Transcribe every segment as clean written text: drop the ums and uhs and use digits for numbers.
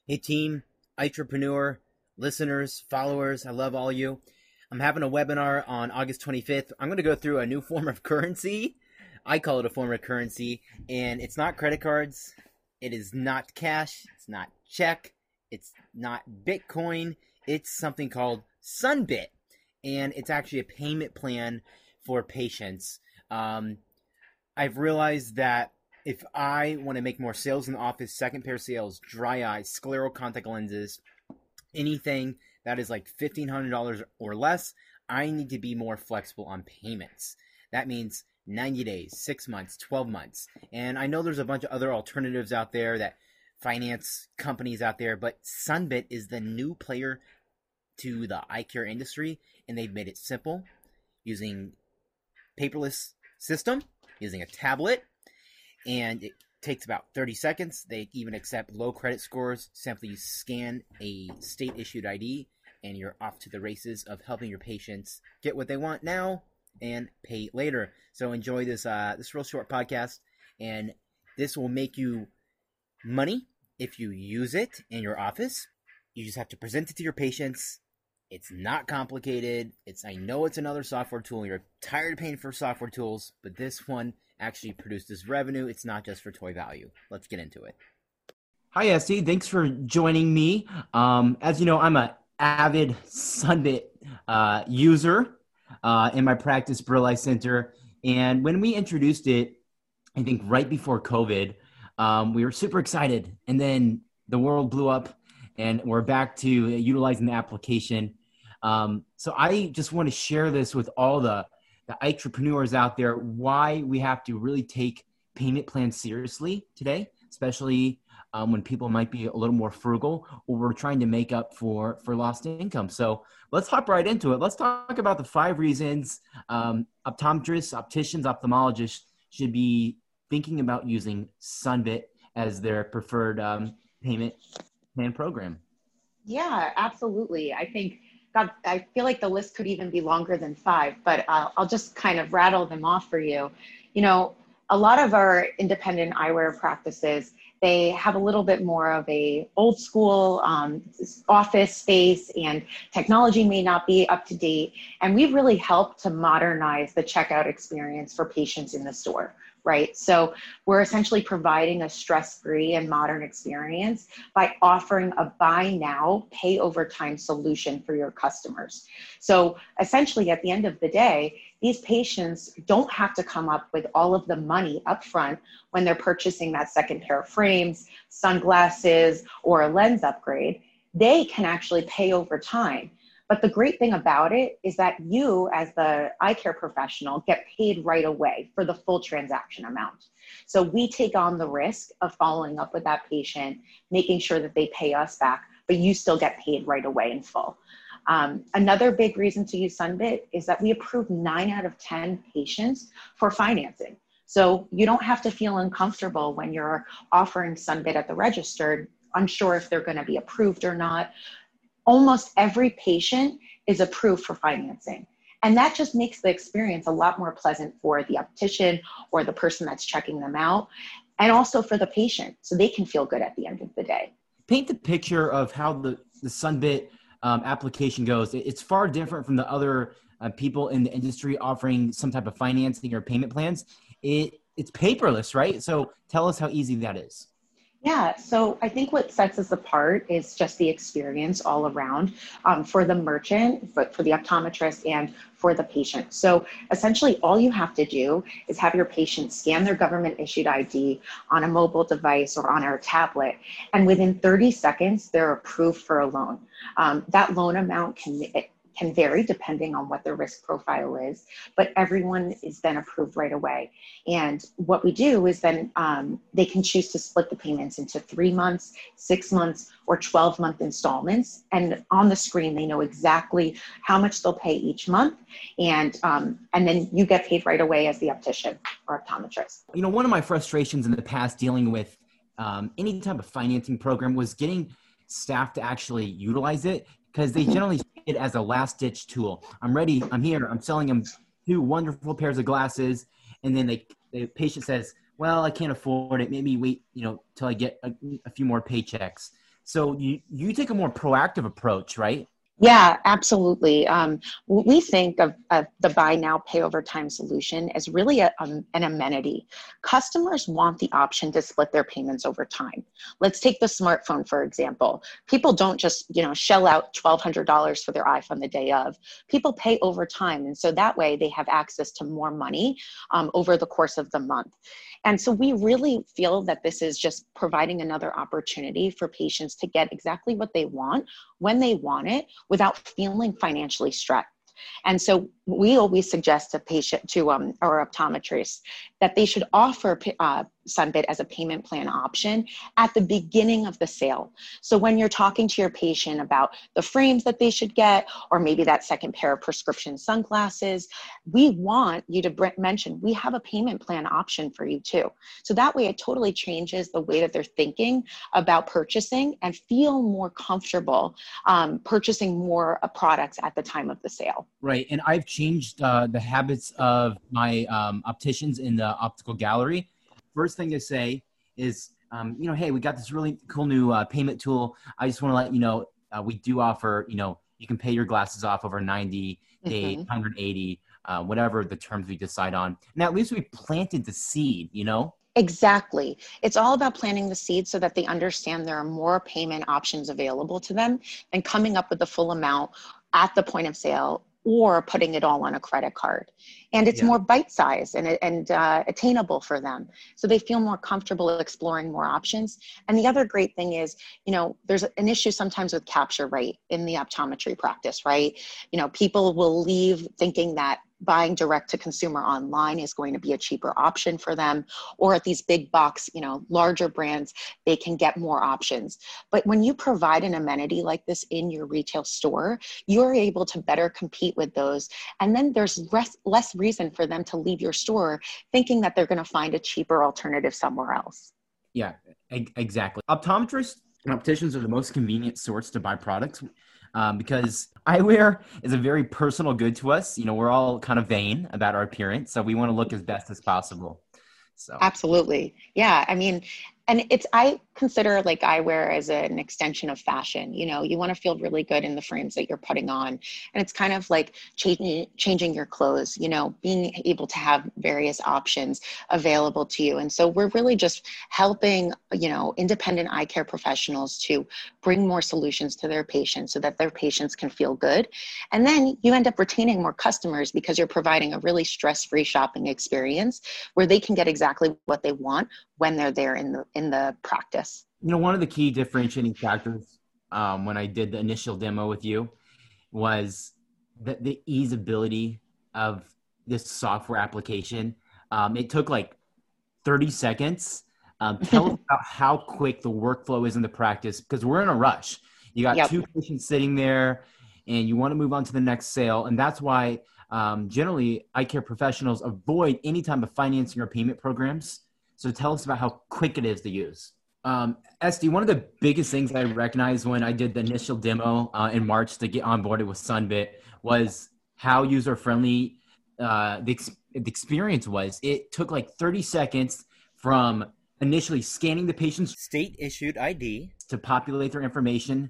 Hey team, entrepreneur, listeners, followers, I love all you. I'm having a webinar on August 25th. I'm going to go through a new form of currency. I call it a form of currency, and it's not credit cards. It is not cash. It's not check. It's not Bitcoin. It's something called Sunbit, and it's actually a payment plan for patients. I've realized that if I want to make more sales in the office, second pair sales, dry eyes, scleral contact lenses, anything that is like $1,500 or less, I need to be more flexible on payments. That means 90 days, 6 months, 12 months. And I know there's a bunch of other alternatives out there, that finance companies out there, but Sunbit is the new player to the eye care industry, and they've made it simple using paperless system, using a tablet, and it takes about 30 seconds. They even accept low credit scores. Simply you scan a state-issued ID, and you're off to the races of helping your patients get what they want now and pay later. So enjoy this real short podcast, and this will make you money if you use it in your office. You just have to present it to your patients. It's not complicated. I know it's another software tool. You're tired of paying for software tools, but this one actually produces revenue. It's not just for toy value. Let's get into it. Hi, Esty. Thanks for joining me. As you know, I'm an avid Sunbit user in my practice, Brill Eye Center. And when we introduced it, I think right before COVID, we were super excited. And then the world blew up, and we're back to utilizing the application. So I just want to share this with all the entrepreneurs out there, why we have to really take payment plans seriously today, especially when people might be a little more frugal, or we're trying to make up for lost income. So let's hop right into it. Let's talk about the 5 reasons optometrists, opticians, ophthalmologists should be thinking about using Sunbit as their preferred payment plan program. Yeah, absolutely. I feel like the list could even be longer than 5, but I'll just kind of rattle them off for you. You know, a lot of our independent eyewear practices, they have a little bit more of a old school office space, and technology may not be up to date. And we've really helped to modernize the checkout experience for patients in the store, right? So we're essentially providing a stress-free and modern experience by offering a buy now, pay over time solution for your customers. So essentially at the end of the day, these patients don't have to come up with all of the money up front when they're purchasing that second pair of frames, sunglasses, or a lens upgrade. They can actually pay over time. But the great thing about it is that you, as the eye care professional, get paid right away for the full transaction amount. So we take on the risk of following up with that patient, making sure that they pay us back, but you still get paid right away in full. Another big reason to use Sunbit is that we approve 9 out of 10 patients for financing. So you don't have to feel uncomfortable when you're offering Sunbit at the register, unsure if they're going to be approved or not. Almost every patient is approved for financing. And that just makes the experience a lot more pleasant for the optician or the person that's checking them out, and also for the patient, so they can feel good at the end of the day. Paint the picture of how the Sunbit application goes. It's far different from the other people in the industry offering some type of financing or payment plans. It's paperless, right? So tell us how easy that is. Yeah, so I think what sets us apart is just the experience all around for the merchant, but for the optometrist and for the patient. So essentially all you have to do is have your patient scan their government issued ID on a mobile device or on our tablet, and within 30 seconds, they're approved for a loan. That loan amount can vary depending on what their risk profile is, but everyone is then approved right away. And what we do is then they can choose to split the payments into 3 months, 6 months, or 12-month installments. And on the screen, they know exactly how much they'll pay each month. And then you get paid right away as the optician or optometrist. You know, one of my frustrations in the past dealing with any type of financing program was getting staff to actually utilize it, because they generally see it as a last-ditch tool. I'm ready, I'm here, I'm selling them 2 wonderful pairs of glasses, and then the patient says, well, I can't afford it, maybe wait, till I get a few more paychecks. So you take a more proactive approach, right? Yeah, absolutely. We think of the buy now, pay over time solution as really an amenity. Customers want the option to split their payments over time. Let's take the smartphone, for example. People don't just, shell out $1,200 for their iPhone the day of. People pay over time. And so that way they have access to more money over the course of the month. And so we really feel that this is just providing another opportunity for patients to get exactly what they want when they want it without feeling financially stressed. And so we always suggest to our optometrists that they should offer Sunbit as a payment plan option at the beginning of the sale. So when you're talking to your patient about the frames that they should get, or maybe that second pair of prescription sunglasses, we want you to mention, we have a payment plan option for you too. So that way it totally changes the way that they're thinking about purchasing and feel more comfortable purchasing more products at the time of the sale. Right. And I've changed the habits of my opticians in the optical gallery. First thing to say is, hey, we got this really cool new payment tool. I just want to let you know, we do offer, you can pay your glasses off over 90 days, 180, whatever the terms we decide on. And at least we planted the seed, Exactly. It's all about planting the seed so that they understand there are more payment options available to them than coming up with the full amount at the point of sale or putting it all on a credit card. And it's more bite-sized and attainable for them. So they feel more comfortable exploring more options. And the other great thing is, there's an issue sometimes with capture rate in the optometry practice, right? People will leave thinking that buying direct to consumer online is going to be a cheaper option for them, or at these big box, larger brands, they can get more options. But when you provide an amenity like this in your retail store, you're able to better compete with those. And then there's less reason for them to leave your store thinking that they're going to find a cheaper alternative somewhere else. Yeah, exactly. Optometrists and opticians are the most convenient source to buy products. Because eyewear is a very personal good to us. We're all kind of vain about our appearance, so we want to look as best as possible. So absolutely. Yeah. I mean, and I consider like eyewear as an extension of fashion. You want to feel really good in the frames that you're putting on. And it's kind of like changing your clothes, being able to have various options available to you. And so we're really just helping, independent eye care professionals to bring more solutions to their patients so that their patients can feel good. And then you end up retaining more customers because you're providing a really stress-free shopping experience where they can get exactly what they want when they're there in the practice. One of the key differentiating factors when I did the initial demo with you was the easeability of this software application. It took like 30 seconds. Tell us about how quick the workflow is in the practice, because we're in a rush. You got two patients sitting there and you want to move on to the next sale. And that's why generally eye care professionals avoid any type of financing or payment programs. So tell us about how quick it is to use. Esty, one of the biggest things I recognized when I did the initial demo in March to get onboarded with Sunbit was how user-friendly the experience was. It took like 30 seconds from initially scanning the patient's state-issued ID to populate their information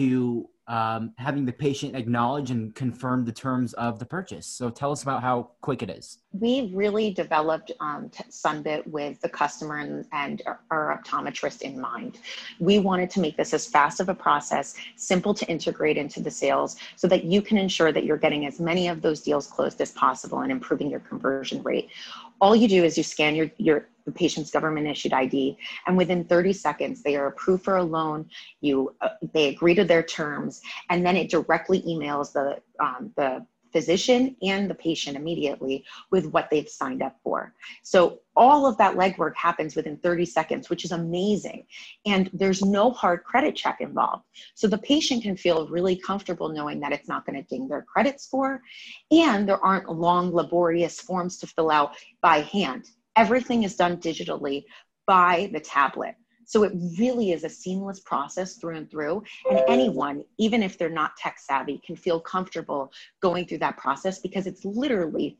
to having the patient acknowledge and confirm the terms of the purchase. So tell us about how quick it is. We really developed Sunbit with the customer and our optometrist in mind. We wanted to make this as fast of a process, simple to integrate into the sales so that you can ensure that you're getting as many of those deals closed as possible and improving your conversion rate. All you do is you scan the patient's government-issued ID, and within 30 seconds, they are approved for a loan. They agree to their terms, and then it directly emails the physician and the patient immediately with what they've signed up for. So all of that legwork happens within 30 seconds, which is amazing. And there's no hard credit check involved. So the patient can feel really comfortable knowing that it's not going to ding their credit score, and there aren't long, laborious forms to fill out by hand. Everything is done digitally by the tablet. So it really is a seamless process through and through. And anyone, even if they're not tech savvy, can feel comfortable going through that process because it's literally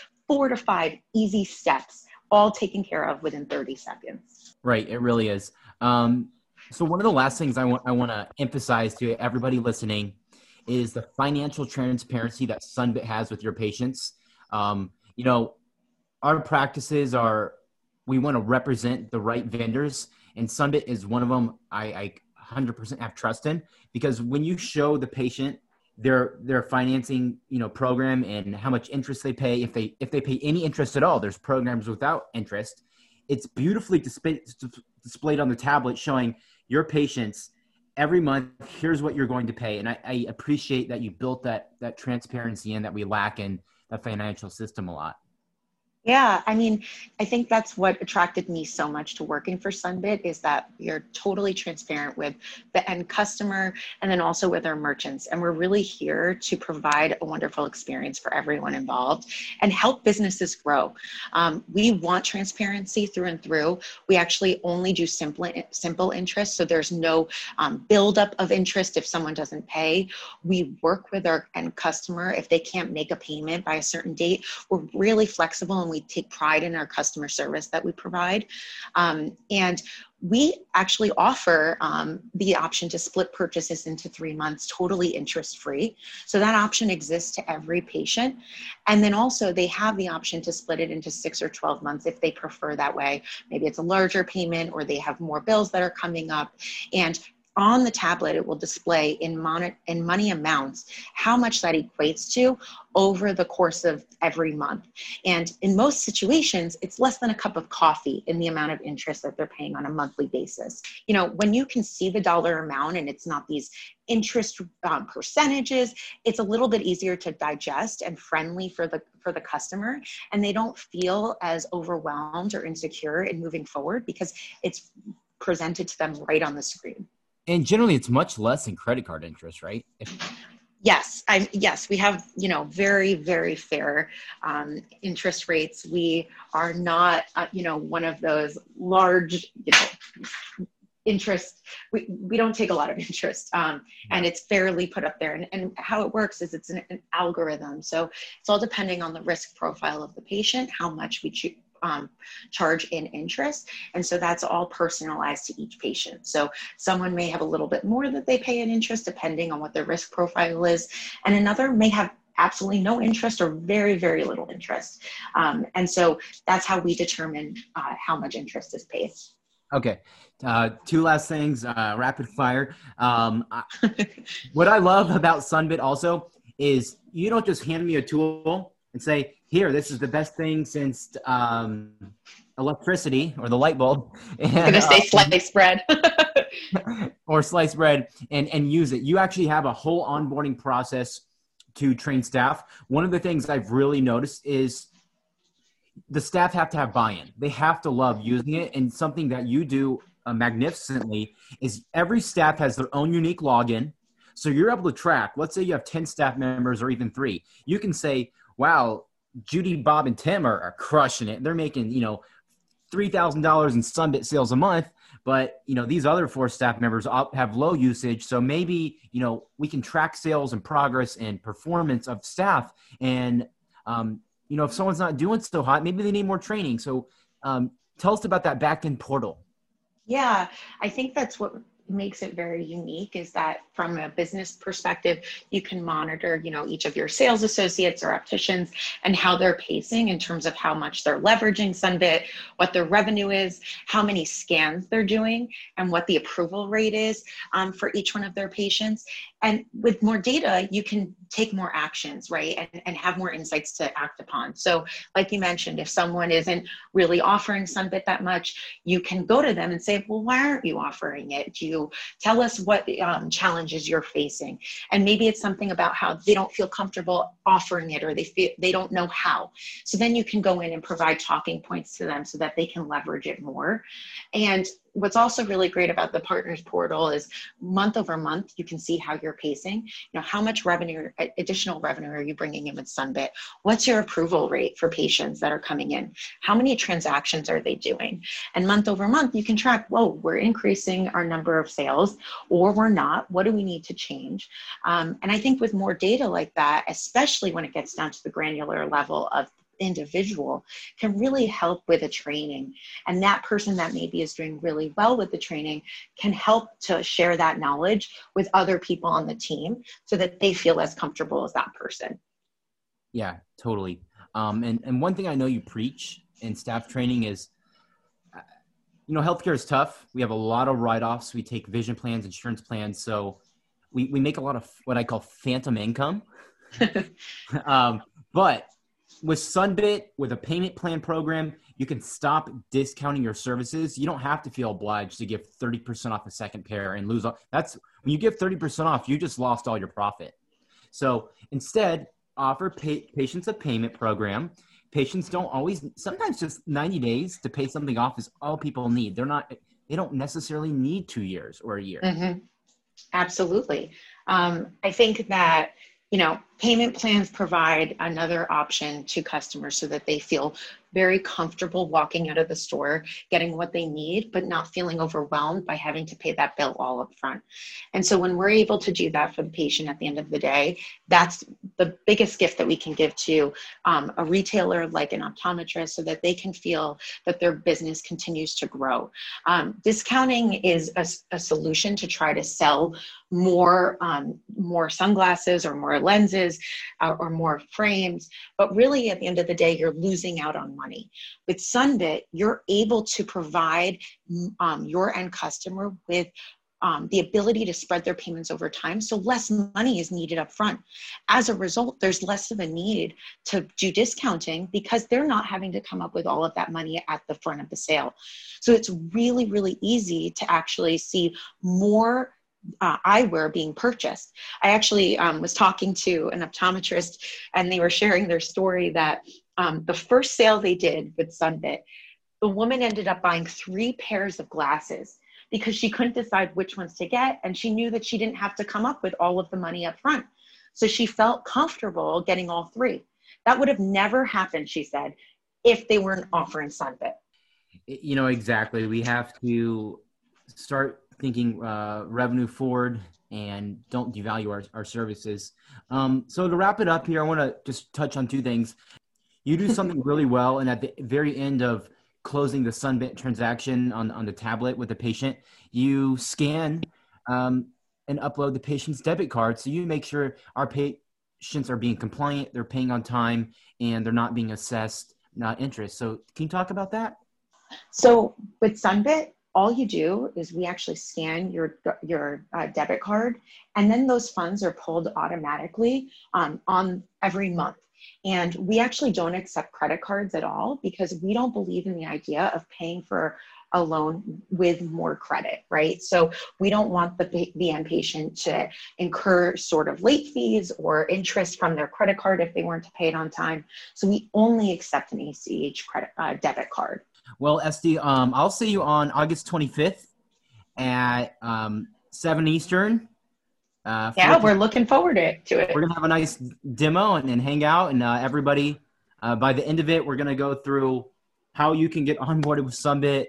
4 to 5 easy steps, all taken care of within 30 seconds. Right. It really is. So one of the last things I want to emphasize to everybody listening is the financial transparency that Sunbit has with your patients. You know, our practices are, we want to represent the right vendors, and Sunbit is one of them. I 100% have trust in, because when you show the patient their financing, program and how much interest they pay, if they pay any interest at all, there's programs without interest. It's beautifully displayed on the tablet, showing your patients every month, here's what you're going to pay. And I appreciate that you built that transparency and that we lack in the financial system a lot. Yeah, I mean, I think that's what attracted me so much to working for Sunbit, is that you're totally transparent with the end customer and then also with our merchants. And we're really here to provide a wonderful experience for everyone involved and help businesses grow. We want transparency through and through. We actually only do simple interest, so there's no buildup of interest if someone doesn't pay. We work with our end customer. If they can't make a payment by a certain date, we're really flexible, and we take pride in our customer service that we provide. And we actually offer the option to split purchases into 3 months, totally interest-free. So that option exists to every patient. And then also they have the option to split it into 6 or 12 months if they prefer that way. Maybe it's a larger payment, or they have more bills that are coming up. And on the tablet, it will display in money amounts how much that equates to over the course of every month. And in most situations, it's less than a cup of coffee in the amount of interest that they're paying on a monthly basis. When you can see the dollar amount and it's not these interest percentages, it's a little bit easier to digest and friendly for the customer, and they don't feel as overwhelmed or insecure in moving forward because it's presented to them right on the screen. And generally, it's much less than credit card interest, right? Yes, we have, very, very fair interest rates. We are not, one of those large, interest. We don't take a lot of interest, and it's fairly put up there. And how it works is it's an algorithm. So it's all depending on the risk profile of the patient, how much we charge in interest. And so that's all personalized to each patient. So someone may have a little bit more that they pay in interest depending on what their risk profile is. And another may have absolutely no interest or very, very little interest. And so that's how we determine how much interest is paid. Okay. Two last things, rapid fire. What I love about Sunbit also is you don't just hand me a tool and say, here, this is the best thing since electricity or the light bulb. And, I'm going to say sliced bread. Or sliced bread, and use it. You actually have a whole onboarding process to train staff. One of the things I've really noticed is the staff have to have buy-in. They have to love using it. And something that you do magnificently is every staff has their own unique login. So you're able to track, let's say you have 10 staff members or even 3. You can say, wow, Judy, Bob, and Tim are crushing it. They're making, $3,000 in Sunbit sales a month. But, these other 4 staff members have low usage. So maybe, we can track sales and progress and performance of staff. And, if someone's not doing so hot, maybe they need more training. So tell us about that back-end portal. Yeah, I think that's what makes it very unique, is that from a business perspective, you can monitor, each of your sales associates or opticians and how they're pacing in terms of how much they're leveraging Sunbit, what their revenue is, how many scans they're doing, and what the approval rate is for each one of their patients. And with more data, you can take more actions, right? And have more insights to act upon. So like you mentioned, if someone isn't really offering Sunbit that much, you can go to them and say, well, why aren't you offering it? Do you tell us what challenges you're facing? And maybe it's something about how they don't feel comfortable offering it, or they don't know how. So then you can go in and provide talking points to them so that they can leverage it more. And what's also really great about the Partners Portal is month over month, you can see how you're pacing. How much revenue, additional revenue are you bringing in with Sunbit? What's your approval rate for patients that are coming in? How many transactions are they doing? And month over month, you can track, whoa, we're increasing our number of sales, or we're not. What do we need to change? And I think with more data like that, especially when it gets down to the granular level of individual can really help with a training. And that person that maybe is doing really well with the training can help to share that knowledge with other people on the team so that they feel as comfortable as that person. Yeah, totally. And one thing I know you preach in staff training is, healthcare is tough. We have a lot of write-offs. We take vision plans, insurance plans. So we make a lot of what I call phantom income. But with Sunbit, with a payment plan program, you can stop discounting your services. You don't have to feel obliged to give 30% off a second pair and lose all. That's when you give 30% off, you just lost all your profit. So instead, offer patients a payment program. Patients don't always, sometimes just 90 days to pay something off is all people need. They don't necessarily need 2 years or a year. Mm-hmm. Absolutely. I think that, payment plans provide another option to customers so that they feel very comfortable walking out of the store, getting what they need, but not feeling overwhelmed by having to pay that bill all up front. And so when we're able to do that for the patient at the end of the day, that's the biggest gift that we can give to a retailer like an optometrist so that they can feel that their business continues to grow. Discounting is a solution to try to sell more sunglasses or more lenses or more frames, but really at the end of the day, you're losing out on money. With Sunbit, you're able to provide your end customer with the ability to spread their payments over time, so less money is needed up front. As a result, there's less of a need to do discounting because they're not having to come up with all of that money at the front of the sale. So it's really, really easy to actually see more eyewear being purchased. I actually was talking to an optometrist and they were sharing their story that the first sale they did with Sunbit, the woman ended up buying 3 pairs of glasses because she couldn't decide which ones to get. And she knew that she didn't have to come up with all of the money up front. So she felt comfortable getting all 3. That would have never happened, she said, if they weren't offering Sunbit. Exactly. We have to start thinking revenue forward and don't devalue our services. So to wrap it up here, I want to just touch on 2 things. You do something really well, and at the very end of closing the Sunbit transaction on the tablet with the patient, you scan and upload the patient's debit card. So you make sure our patients are being compliant, they're paying on time, and they're not being assessed interest. So can you talk about that? So with Sunbit, all you do is we actually scan your debit card, and then those funds are pulled automatically on every month. And we actually don't accept credit cards at all because we don't believe in the idea of paying for a loan with more credit, right? So we don't want the end patient to incur sort of late fees or interest from their credit card if they weren't to pay it on time. So we only accept an ACH debit card. Well, Esty, I'll see you on August 25th at 7 Eastern. We're looking forward to it. We're going to have a nice demo and hang out. And everybody, by the end of it, we're going to go through how you can get onboarded with Sunbit.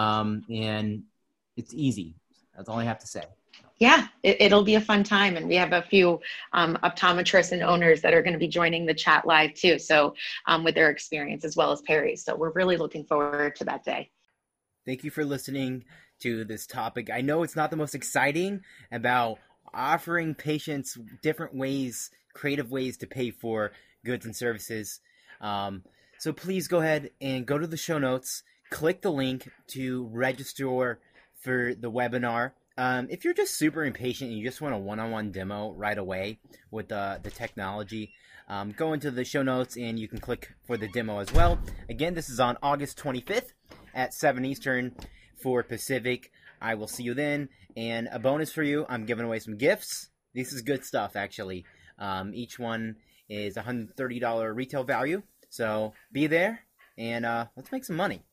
And it's easy. That's all I have to say. Yeah, it'll be a fun time. And we have a few optometrists and owners that are going to be joining the chat live too. So with their experience as well as Perry. So we're really looking forward to that day. Thank you for listening to this topic. I know it's not the most exciting about offering patients different ways, creative ways to pay for goods and services. So please go ahead and go to the show notes, click the link to register for the webinar. If you're just super impatient and you just want a one-on-one demo right away with the technology, go into the show notes and you can click for the demo as well. Again, this is on August 25th at 7 Eastern for Pacific. I will see you then. And a bonus for you, I'm giving away some gifts. This is good stuff, actually. Each one is $130 retail value. So be there and let's make some money.